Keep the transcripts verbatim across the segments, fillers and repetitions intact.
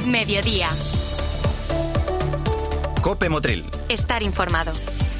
Mediodía. COPE Motril. Estar informado.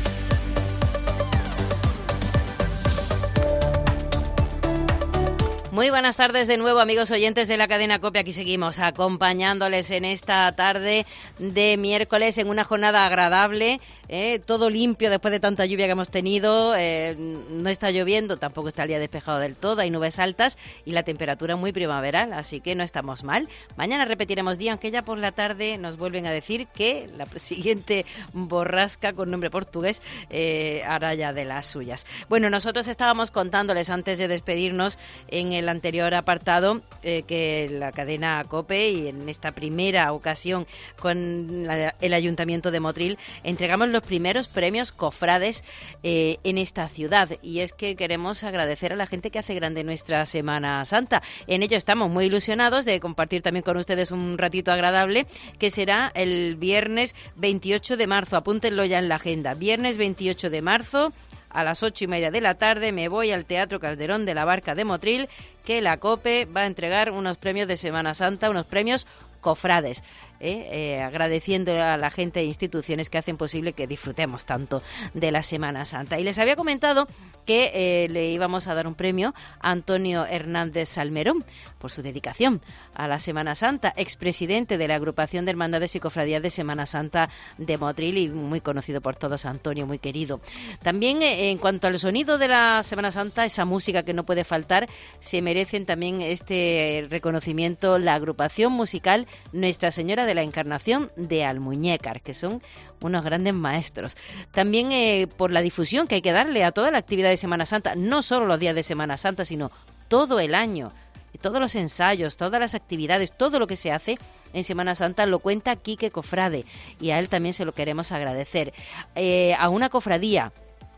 Muy buenas tardes de nuevo, amigos oyentes de la cadena COPE. Aquí seguimos acompañándoles en esta tarde de miércoles en una jornada agradable, eh, todo limpio después de tanta lluvia que hemos tenido. Eh, no está lloviendo, tampoco está el día despejado del todo, hay nubes altas y la temperatura muy primaveral, así que no estamos mal. Mañana repetiremos día, aunque ya por la tarde nos vuelven a decir que la siguiente borrasca con nombre portugués eh, hará ya de las suyas. Bueno, nosotros estábamos contándoles antes de despedirnos en el el anterior apartado eh, que la cadena COPE y en esta primera ocasión con la, el Ayuntamiento de Motril entregamos los primeros premios cofrades eh, en esta ciudad, y es que queremos agradecer a la gente que hace grande nuestra Semana Santa. En ello estamos muy ilusionados de compartir también con ustedes un ratito agradable que será el viernes veintiocho de marzo, apúntenlo ya en la agenda, viernes veintiocho de marzo a las ocho y media de la tarde me voy al Teatro Calderón de la Barca de Motril, que la COPE va a entregar unos premios de Semana Santa, unos premios cofrades, eh, eh, agradeciendo a la gente e instituciones que hacen posible que disfrutemos tanto de la Semana Santa. Y les había comentado que eh, le íbamos a dar un premio a Antonio Hernández Salmerón por su dedicación a la Semana Santa, expresidente de la agrupación de Hermandades y Cofradías de Semana Santa de Motril y muy conocido por todos, Antonio, muy querido. También eh, en cuanto al sonido de la Semana Santa, esa música que no puede faltar, se merecen también este reconocimiento la agrupación musical Nuestra Señora de la Encarnación de Almuñécar, que son unos grandes maestros. También eh, por la difusión que hay que darle a toda la actividad de Semana Santa, no solo los días de Semana Santa, sino todo el año. Todos los ensayos, todas las actividades, todo lo que se hace en Semana Santa lo cuenta Quique Cofrade, y a él también se lo queremos agradecer. Eh, a una cofradía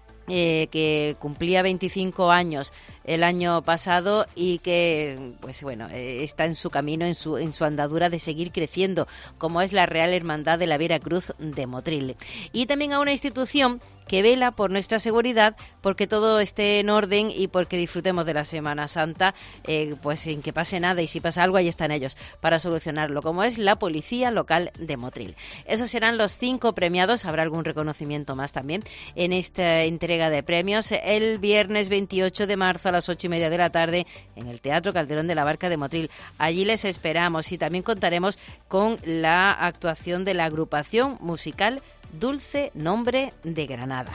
eh, que cumplía veinticinco años el año pasado y que, pues bueno, eh, está en su camino, en su en su andadura de seguir creciendo, como es la Real Hermandad de la Vera Cruz de Motril. Y también a una institución que vela por nuestra seguridad, porque todo esté en orden y porque disfrutemos de la Semana Santa, eh, pues sin que pase nada, y si pasa algo ahí están ellos para solucionarlo, como es la Policía Local de Motril. Esos serán los cinco premiados, habrá algún reconocimiento más también en esta entrega de premios el viernes veintiocho de marzo a las ocho y media de la tarde en el Teatro Calderón de la Barca de Motril. Allí les esperamos y también contaremos con la actuación de la agrupación musical Dulce Nombre de Granada.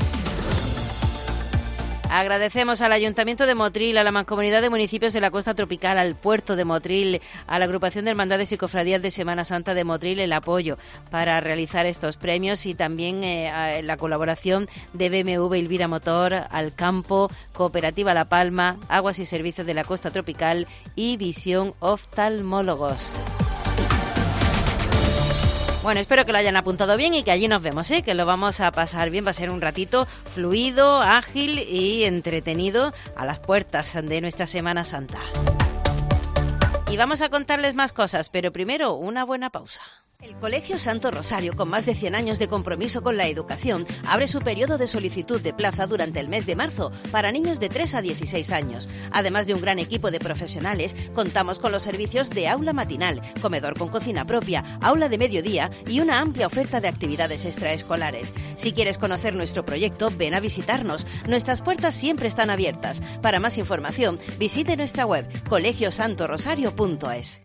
Agradecemos al Ayuntamiento de Motril, a la Mancomunidad de Municipios de la Costa Tropical, al Puerto de Motril, a la Agrupación de Hermandades y Cofradías de Semana Santa de Motril el apoyo para realizar estos premios, y también eh, a la colaboración de B M W Elvira Motor, Alcampo, Cooperativa La Palma, Aguas y Servicios de la Costa Tropical y Visión Oftalmólogos. Bueno, espero que lo hayan apuntado bien y que allí nos vemos, ¿eh? Que lo vamos a pasar bien. Va a ser un ratito fluido, ágil y entretenido a las puertas de nuestra Semana Santa. Y vamos a contarles más cosas, pero primero una buena pausa. El Colegio Santo Rosario, con más de cien años de compromiso con la educación, abre su periodo de solicitud de plaza durante el mes de marzo para niños de tres a dieciséis años. Además de un gran equipo de profesionales, contamos con los servicios de aula matinal, comedor con cocina propia, aula de mediodía y una amplia oferta de actividades extraescolares. Si quieres conocer nuestro proyecto, ven a visitarnos. Nuestras puertas siempre están abiertas. Para más información, visite nuestra web colegio santo rosario punto es.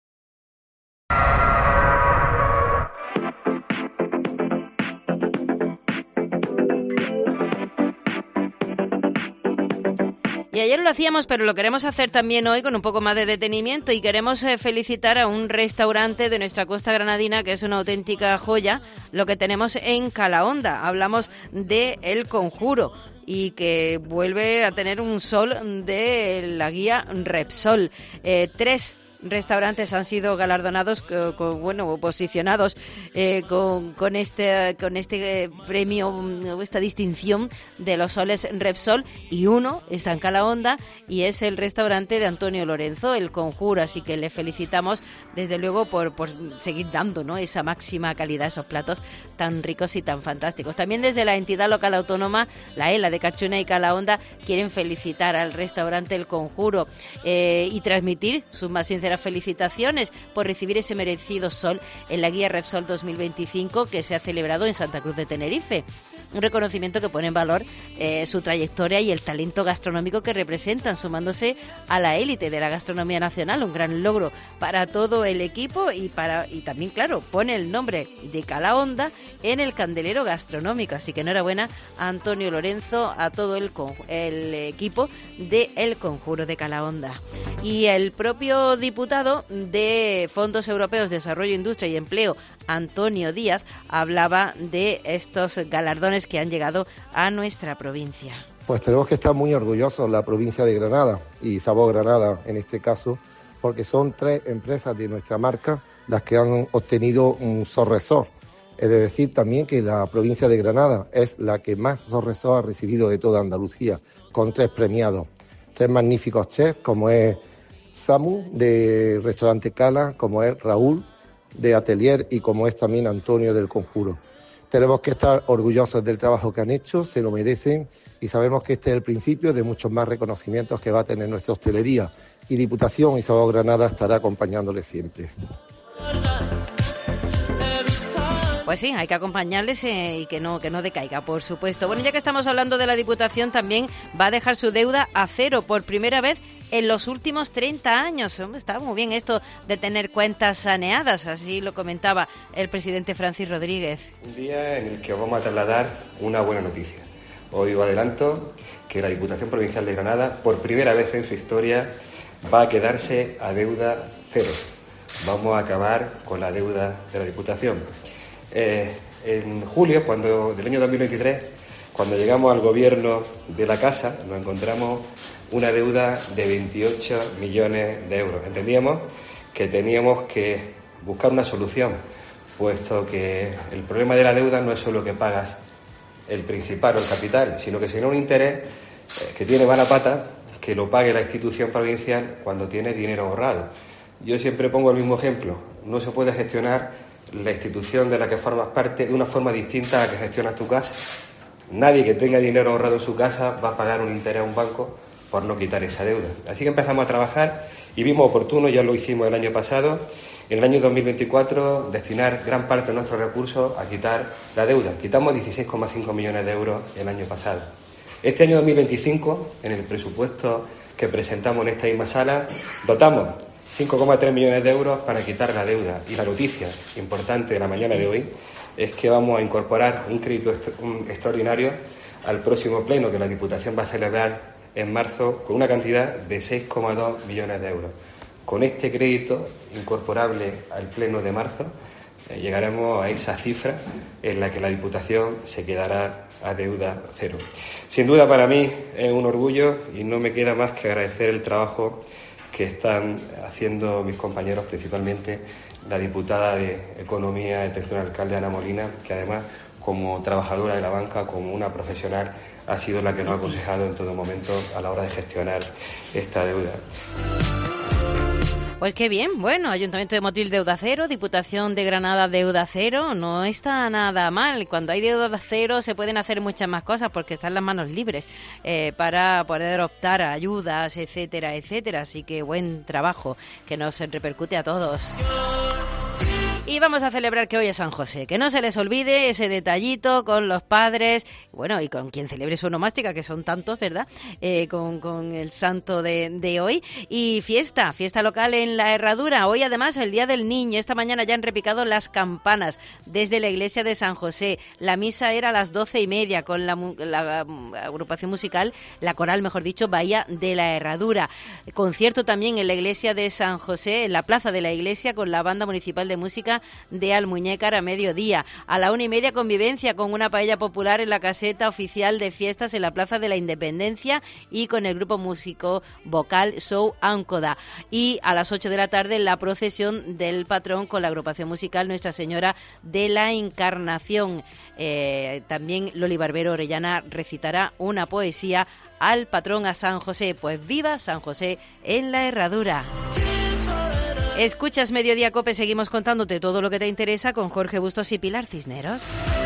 Y ayer lo hacíamos, pero lo queremos hacer también hoy con un poco más de detenimiento, y queremos eh, felicitar a un restaurante de nuestra costa granadina que es una auténtica joya, lo que tenemos en Calahonda. Hablamos de El Conjuro, y que vuelve a tener un sol de la guía Repsol. Eh, tres restaurantes han sido galardonados, con, con, bueno, posicionados eh, con, con este con este premio, esta distinción de los soles Repsol, y uno está en Calahonda y es el restaurante de Antonio Lorenzo, El Conjuro, así que le felicitamos desde luego por, por seguir dando, ¿no?, esa máxima calidad, esos platos tan ricos y tan fantásticos. También desde la entidad local autónoma, la ELA de Carchuna y Calahonda, quieren felicitar al restaurante El Conjuro eh, y transmitir sus más sinceras nuestras felicitaciones por recibir ese merecido sol en la guía Repsol dos mil veinticinco que se ha celebrado en Santa Cruz de Tenerife. Un reconocimiento que pone en valor eh, su trayectoria y el talento gastronómico que representan, sumándose a la élite de la gastronomía nacional, un gran logro para todo el equipo y para y también, claro, pone el nombre de Calahonda en el candelero gastronómico. Así que enhorabuena a Antonio Lorenzo, a todo el, el equipo de El Conjuro de Calahonda. Y el propio diputado de Fondos Europeos de Desarrollo, Industria y Empleo, Antonio Díaz, hablaba de estos galardones que han llegado a nuestra provincia. Pues tenemos que estar muy orgullosos la provincia de Granada y Sabor Granada en este caso, porque son tres empresas de nuestra marca las que han obtenido un Sorresor. Es decir, también que la provincia de Granada es la que más Sorresor ha recibido de toda Andalucía, con tres premiados. Tres magníficos chefs, como es Samu, de Restaurante Cala, como es Raúl, de Atelier, y como es también Antonio del Conjuro. Tenemos que estar orgullosos del trabajo que han hecho, se lo merecen, y sabemos que este es el principio de muchos más reconocimientos que va a tener nuestra hostelería, y Diputación y Sabor Granada estará acompañándoles siempre. Pues sí, hay que acompañarles eh, y que no que no decaiga, por supuesto. Bueno, ya que estamos hablando de la Diputación, también va a dejar su deuda a cero por primera vez en los últimos treinta años. Está muy bien esto de tener cuentas saneadas, así lo comentaba el presidente Francis Rodríguez. Un día en el que os vamos a trasladar una buena noticia. Hoy os adelanto que la Diputación Provincial de Granada, por primera vez en su historia, va a quedarse a deuda cero. Vamos a acabar con la deuda de la Diputación. Eh, en julio, cuando del año dos mil veintitrés, cuando llegamos al gobierno de la Casa, nos encontramos una deuda de veintiocho millones de euros. Entendíamos que teníamos que buscar una solución, puesto que el problema de la deuda no es solo que pagas el principal o el capital, sino que si no un interés eh, que tiene mala pata, que lo pague la institución provincial cuando tiene dinero ahorrado. Yo siempre pongo el mismo ejemplo. No se puede gestionar la institución de la que formas parte de una forma distinta a la que gestionas tu casa. Nadie que tenga dinero ahorrado en su casa va a pagar un interés a un banco por no quitar esa deuda. Así que empezamos a trabajar y vimos oportuno, ya lo hicimos el año pasado, en el año dos mil veinticuatro, destinar gran parte de nuestros recursos a quitar la deuda. Quitamos dieciséis coma cinco millones de euros el año pasado. Este año dos mil veinticinco, en el presupuesto que presentamos en esta misma sala, dotamos cinco coma tres millones de euros para quitar la deuda. Y la noticia importante de la mañana de hoy es que vamos a incorporar un crédito extraordinario al próximo pleno que la Diputación va a celebrar en marzo con una cantidad de seis coma dos millones de euros. Con este crédito incorporable al pleno de marzo eh, llegaremos a esa cifra en la que la Diputación se quedará a deuda cero. Sin duda para mí es un orgullo y no me queda más que agradecer el trabajo que están haciendo mis compañeros, principalmente la diputada de Economía y Atención al Alcalde, Ana Molina, que además, como trabajadora de la banca, como una profesional, ha sido la que nos ha aconsejado en todo momento a la hora de gestionar esta deuda. Pues qué bien, bueno, Ayuntamiento de Motril deuda cero, Diputación de Granada deuda cero, no está nada mal. Cuando hay deuda cero se pueden hacer muchas más cosas porque están las manos libres eh, para poder optar a ayudas, etcétera, etcétera. Así que buen trabajo que nos repercute a todos. Y vamos a celebrar que hoy es San José, que no se les olvide ese detallito con los padres, bueno, y con quien celebre su onomástica, que son tantos, ¿verdad?, eh, con, con el santo de, de hoy. Y fiesta, fiesta local en La Herradura. Hoy además el Día del Niño. Esta mañana ya han repicado las campanas desde la iglesia de San José. La misa era a las doce y media con la, la agrupación musical, la coral, mejor dicho, Bahía de La Herradura. Concierto también en la iglesia de San José, en la plaza de la iglesia, con la banda municipal de música de Almuñécar a mediodía. A la una y media convivencia con una paella popular en la caseta oficial de fiestas en la Plaza de la Independencia y con el grupo músico vocal Show Áncoda. Y a las ocho de la tarde la procesión del patrón con la agrupación musical Nuestra Señora de la Encarnación. Eh, también Loli Barbero Orellana recitará una poesía al patrón, a San José. Pues viva San José en La Herradura. Escuchas Mediodía Cope, seguimos contándote todo lo que te interesa con Jorge Bustos y Pilar Cisneros.